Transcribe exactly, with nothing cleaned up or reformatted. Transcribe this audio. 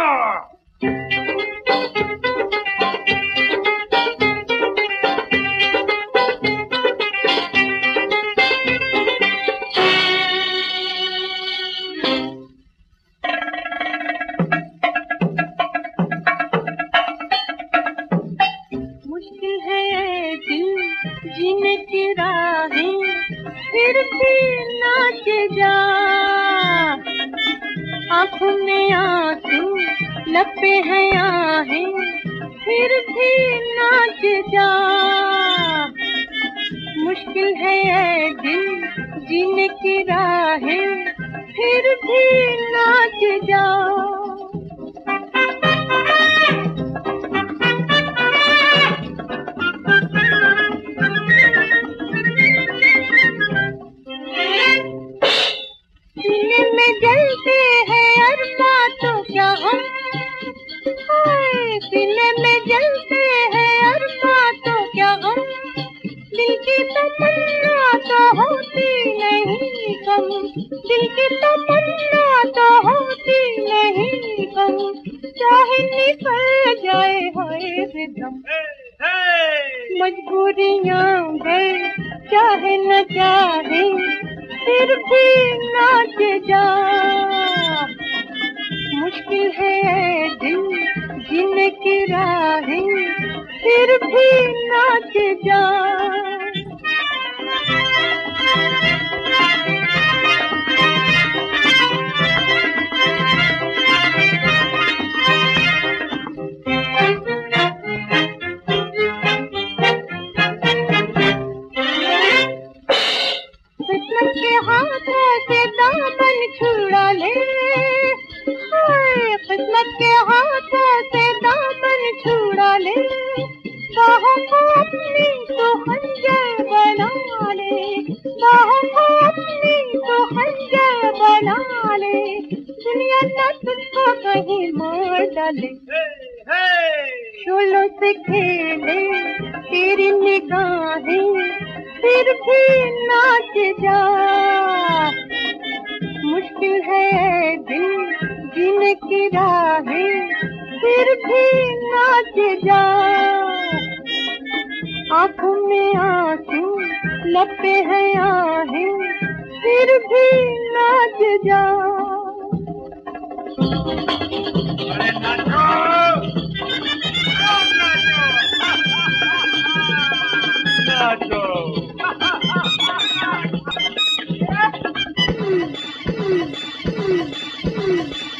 मुश्किल है दिल जीने की राहें, फिर भी नाच जा। आँखों में आंसू लब पे है आहें, फिर भी नाच जा। मुश्किल है दिल जीने की राहें, फिर भी नाच जा। सीने में जलते हैं अरमां तो क्या हम, हाय सीने में जलते हैं अरमां तो क्या हम। दिल की तमन्ना तो होती नहीं कम, दिल की तमन्ना तो होती नहीं कम। चाहे निकल जाए हाय रिदम, मजबूरियां गए चाहे न चाहे, फिर भी नाच जा। मुश्किल है दिल जीने की राहें, फिर भी नाच जा। किस्मत के हाथों से दामन छुड़ा ले, हाय किस्मत के हाथों से दामन छुड़ा ले। बाहों को अपनी तो खंजर बना ले, बाहों को अपनी तो खंजर बना ले। दुनिया न तुझको कहीं मार डाले, शोलों से खेले तेरी निगाहें, फिर भी नाच जा। मुश्किल है दिल जीने की राहें, फिर भी नाच जा। आँखों में आंसू लब पे है आहें, फिर भी नाच जा। अरे नाचो, नाचो, नाचो।